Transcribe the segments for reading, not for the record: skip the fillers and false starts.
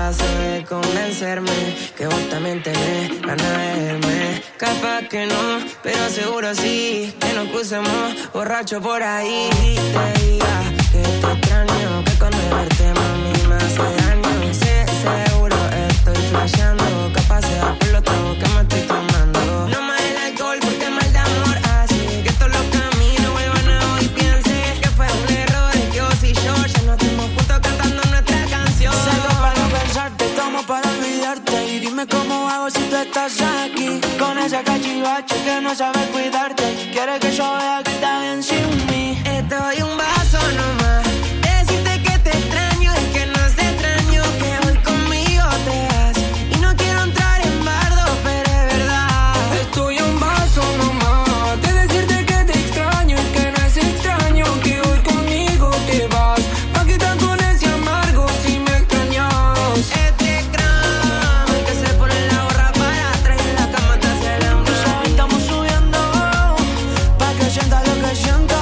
base de convencerme que vos también tenés ganas de verme. Capaz que no, pero seguro sí, que nos crucemos borracho por ahí. Te diga que te extraño, que con verte mami me hace daño. Sé seguro estoy flasheando, capaz sea por los tragos que me estoy tomando. No más el alcohol porque mal de amor así que todos los caminos vuelvan a hoy. Piense que fue un error y que vos y yo ya no estemos juntos cantando nuestra canción. Salgo para no pensarte, tomo para olvidarte. Y dime cómo hago si tú estás aquí, con ese cachivache que no sabe cuidarte. Quiere que yo vea que está bien sin mí. Estoy un vaso nomás, decirte que te extraño y que no es extraño que hoy conmigo te vas. Y no quiero entrar en bardo, pero es verdad. Estoy a un vaso nomás de decirte que te extraño y que no es extraño que hoy conmigo te vas. Pa' quitar con ese amargo si me extrañas. Este cráneo que se pone la gorra para atrás y en la cama te hace el hambre. Ya estamos subiendo pa' que sientas lo que sientas.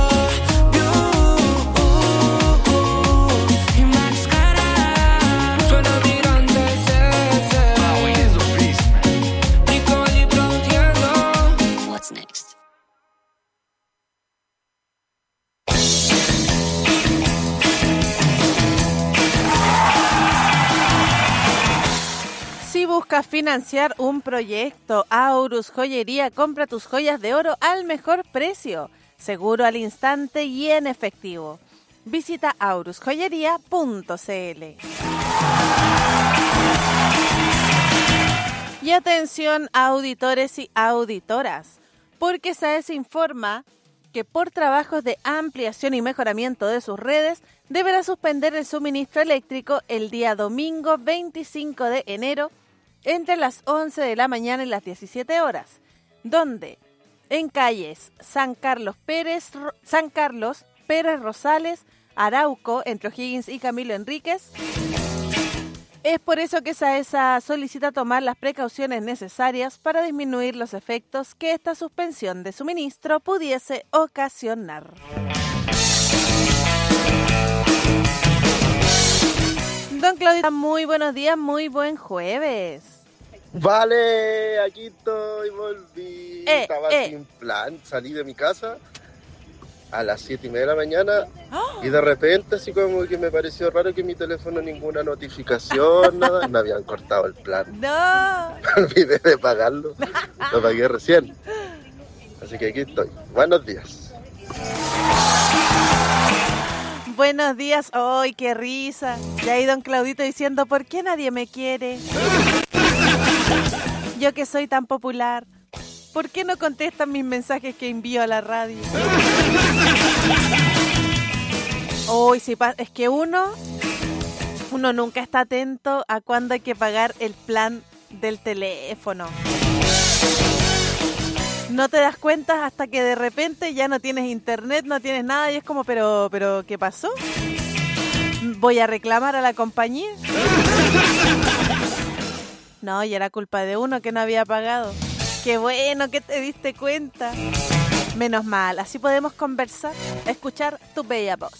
Y máscara suena mi grande CC. Nicole produciendo. What's next? Si buscas financiar un proyecto, Aurus Joyería compra tus joyas de oro al mejor precio, seguro al instante y en efectivo. Visita aurusjoyería.cl. Y atención, auditores y auditoras, porque SAES informa que por trabajos de ampliación y mejoramiento de sus redes, deberá suspender el suministro eléctrico el día domingo 25 de enero entre las 11 de la mañana y las 17 horas, donde en calles San Carlos Pérez Rosales, Arauco, entre O'Higgins y Camilo Enríquez. Es por eso que SAESA solicita tomar las precauciones necesarias para disminuir los efectos que esta suspensión de suministro pudiese ocasionar. Don Claudio, muy buenos días, muy buen jueves. Vale, aquí estoy, volví. Estaba sin plan, salí de mi casa a las 7:30 de la mañana y de repente así como que me pareció raro que mi teléfono ninguna notificación, nada, me habían cortado el plan. ¡No! Me olvidé de pagarlo, lo pagué recién. Así que aquí estoy. Buenos días. Buenos días. ¡Ay, qué risa! Y ahí don Claudito diciendo, ¿por qué nadie me quiere? Yo que soy tan popular. ¿Por qué no contestan mis mensajes que envío a la radio? Uy, sí, es que uno nunca está atento a cuándo hay que pagar el plan del teléfono. No te das cuenta hasta que de repente ya no tienes internet, no tienes nada y es como, pero ¿qué pasó? ¿Voy a reclamar a la compañía? No, y era culpa de uno que no había pagado. Qué bueno que te diste cuenta. Menos mal, así podemos conversar, escuchar tu bella voz.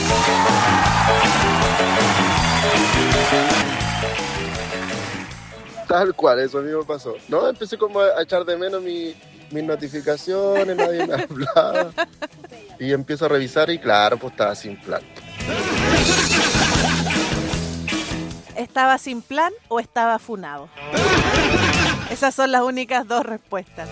Tal cual, eso mismo pasó. No, empecé como a echar de menos mis notificaciones, nadie me hablaba. Y empiezo a revisar y claro, pues estaba sin plan. ¿Estaba sin plan o estaba funado? Esas son las únicas dos respuestas.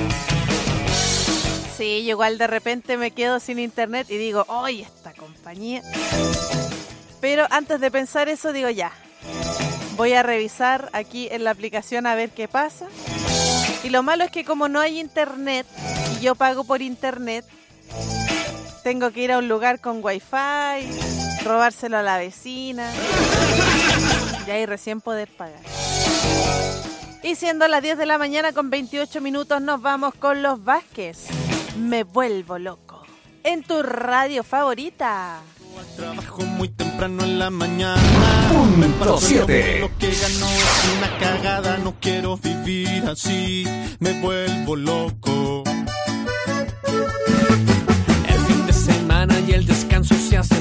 Sí, yo igual de repente me quedo sin internet y digo, ¡ay, esta compañía! Pero antes de pensar eso digo, ya, voy a revisar aquí en la aplicación a ver qué pasa. Y lo malo es que como no hay internet y yo pago por internet, tengo que ir a un lugar con wifi, robárselo a la vecina y ahí recién poder pagar. Y siendo las 10 de la mañana con 28 minutos nos vamos con los Vázquez. Me vuelvo loco. En tu radio favorita. Trabajo muy temprano en la mañana. Punto 7. Lo que ganó es una cagada. No quiero vivir así. Me vuelvo loco. El fin de semana y el descanso se hacen